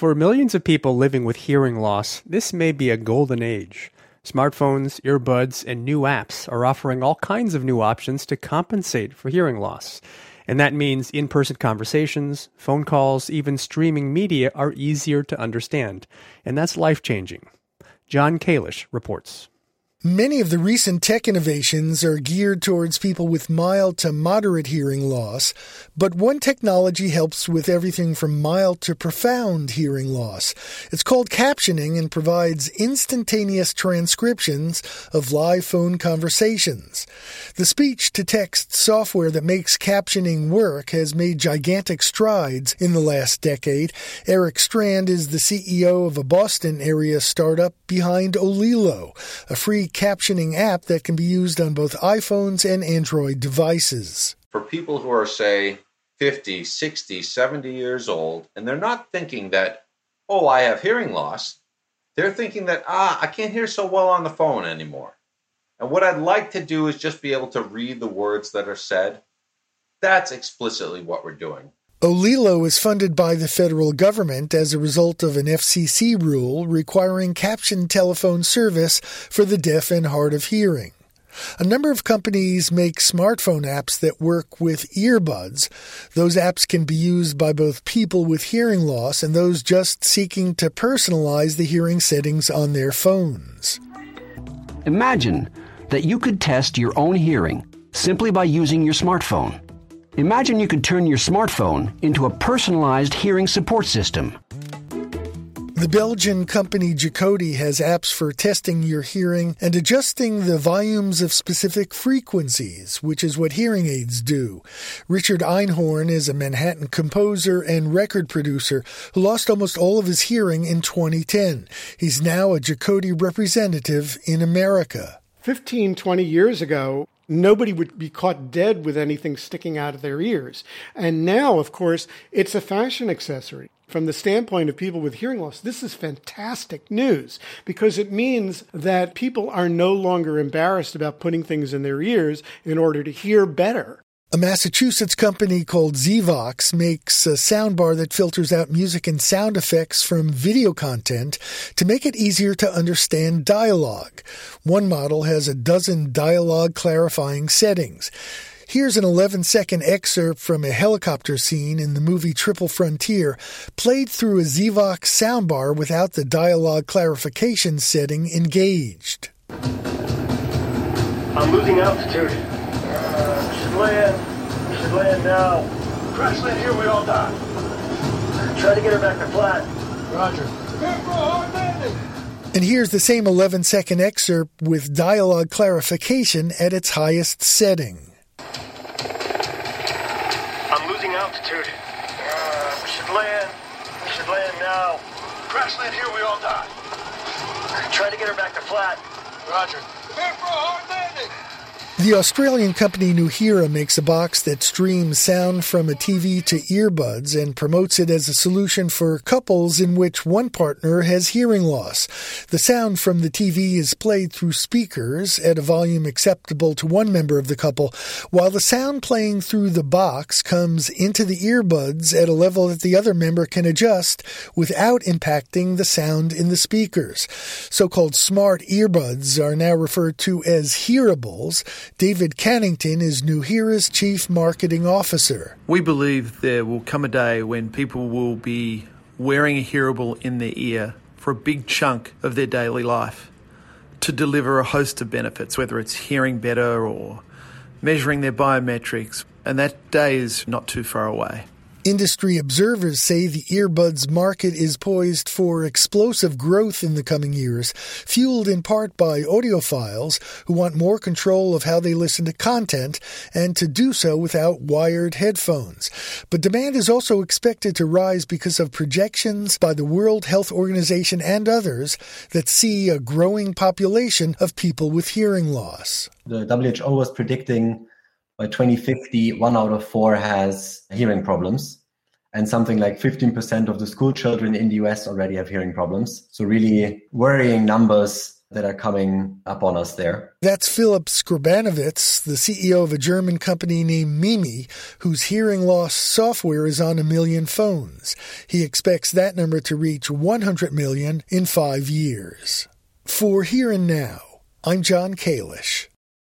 For millions of people living with hearing loss, this may be a golden age. Smartphones, earbuds, and new apps are offering all kinds of new options to compensate for hearing loss. And that means in-person conversations, phone calls, even streaming media are easier to understand. And that's life-changing. John Kalish reports. Many of the recent tech innovations are geared towards people with mild to moderate hearing loss, but one technology helps with everything from mild to profound hearing loss. It's called captioning and provides instantaneous transcriptions of live phone conversations. The speech-to-text software that makes captioning work has made gigantic strides in the last decade. Eric Strand is the CEO of a Boston-area startup behind Olilo, a free captioning app that can be used on both iPhones and Android devices. For people who are, say, 50, 60, 70 years old, and they're not thinking that, oh, I have hearing loss. They're thinking that, I can't hear so well on the phone anymore. And what I'd like to do is just be able to read the words that are said. That's explicitly what we're doing. Olilo is funded by the federal government as a result of an FCC rule requiring captioned telephone service for the deaf and hard of hearing. A number of companies make smartphone apps that work with earbuds. Those apps can be used by both people with hearing loss and those just seeking to personalize the hearing settings on their phones. Imagine that you could test your own hearing simply by using your smartphone. Imagine you could turn your smartphone into a personalized hearing support system. The Belgian company Jacody has apps for testing your hearing and adjusting the volumes of specific frequencies, which is what hearing aids do. Richard Einhorn is a Manhattan composer and record producer who lost almost all of his hearing in 2010. He's now a Jacody representative in America. 15, 20 years ago, nobody would be caught dead with anything sticking out of their ears. And now, of course, it's a fashion accessory. From the standpoint of people with hearing loss, this is fantastic news because it means that people are no longer embarrassed about putting things in their ears in order to hear better. A Massachusetts company called Zvox makes a soundbar that filters out music and sound effects from video content to make it easier to understand dialogue. One model has a dozen dialogue clarifying settings. Here's an 11-second excerpt from a helicopter scene in the movie Triple Frontier, played through a Zvox soundbar without the dialogue clarification setting engaged. I'm losing altitude. We should land now. Crash land here, we all die. Try to get her back to flat. Roger. Prepare for a hard landing. And here's the same 11-second excerpt with dialogue clarification at its highest setting. I'm losing altitude. We should land. We should land now. Crash land here, we all die. Try to get her back to flat. Roger. Prepare for a hard landing. The Australian company Nuheara makes a box that streams sound from a TV to earbuds and promotes it as a solution for couples in which one partner has hearing loss. The sound from the TV is played through speakers at a volume acceptable to one member of the couple, while the sound playing through the box comes into the earbuds at a level that the other member can adjust without impacting the sound in the speakers. So-called smart earbuds are now referred to as hearables. David Cannington is Nuheara's Chief Marketing Officer. We believe there will come a day when people will be wearing a hearable in their ear for a big chunk of their daily life to deliver a host of benefits, whether it's hearing better or measuring their biometrics, and that day is not too far away. Industry observers say the earbuds market is poised for explosive growth in the coming years, fueled in part by audiophiles who want more control of how they listen to content and to do so without wired headphones. But demand is also expected to rise because of projections by the World Health Organization and others that see a growing population of people with hearing loss. The WHO was predicting by 2050, 1 out of 4 has hearing problems. And something like 15% of the school children in the US already have hearing problems. So really worrying numbers that are coming up on us there. That's Philip Skrabanowitz, the CEO of a German company named Mimi, whose hearing loss software is on 1 million phones. He expects that number to reach 100 million in 5 years. For Here and Now, I'm John Kalish.